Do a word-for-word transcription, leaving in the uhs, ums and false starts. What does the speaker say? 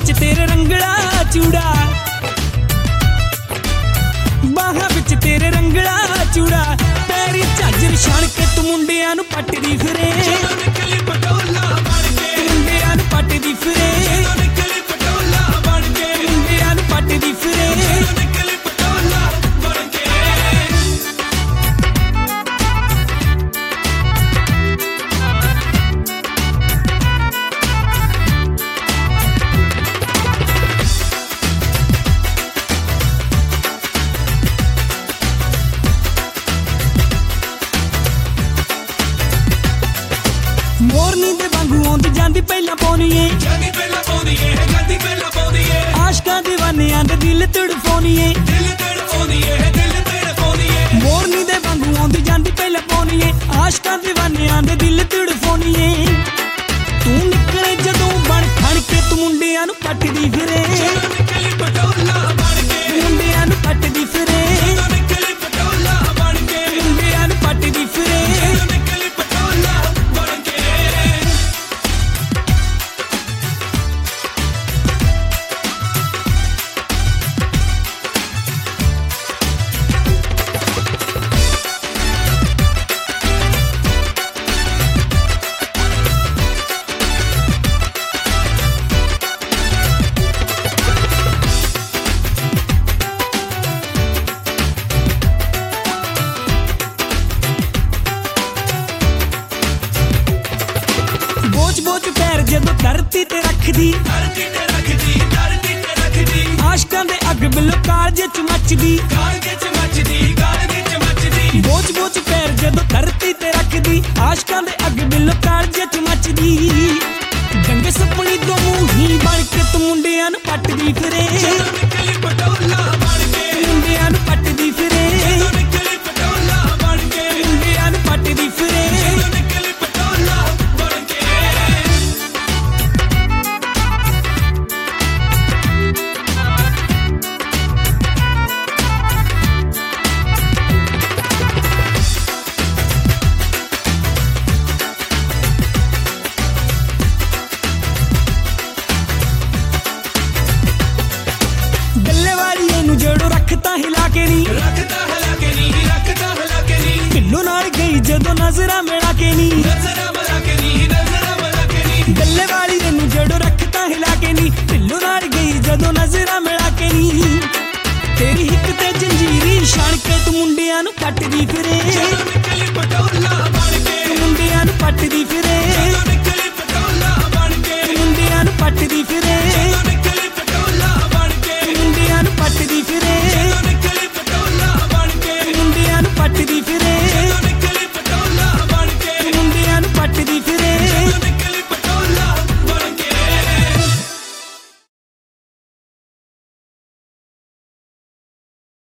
विच तेरे रंगला चूड़ा, बाहां विच तेरे रंगला चूड़ा, पैरी झांजर छाण के तू मुंडियां नूं पटदी फिरे, मुंडियां नूं पटदी फिरे, मुंडियां नूं पटदी फिरे। मोरनी दे वांगू आउंदी जांदी पहला पौनीए, आशकां दीवानियां दे दिल तड़फाउणीए, मोरनी दे वांगू आउंदी जांदी पहला पौनीए, आशकां दीवानियां दे दिल तड़फाउणीए। तू निकले जदों बण खण के तू मुंडियां नूं पटदी फिरे, मुंडियां नूं पटदी फिरे, मुंडियां नूं पटदी फिरे। बोझ बोझ पैर जदों धरती ते रखदी, आशकां दे अग बिलो कालजे च मचदी, बोझ बोझ पैर जदों धरती ते रखदी, आशकां दे अग बिलो कालजे च मचदी। गंगे सपनी दो मूही बण के तू मुंडियां नूं पटदी फिरे, मुंडियां नूं पटदी फिरे, मुंडियां नूं पटदी फिरे। जोड़ो रखता हिला के नी, पिल्लू नाल गई जदों नजरां मिला के नी, गल्ले वाली नूं जोड़ो रखता हिला के नी, पिल्लू नाल गई जदों नजरां मिला के नी। तेरी हिक ते जंजीरी छाण के तू मुंडियां नूं पटदी फिरे।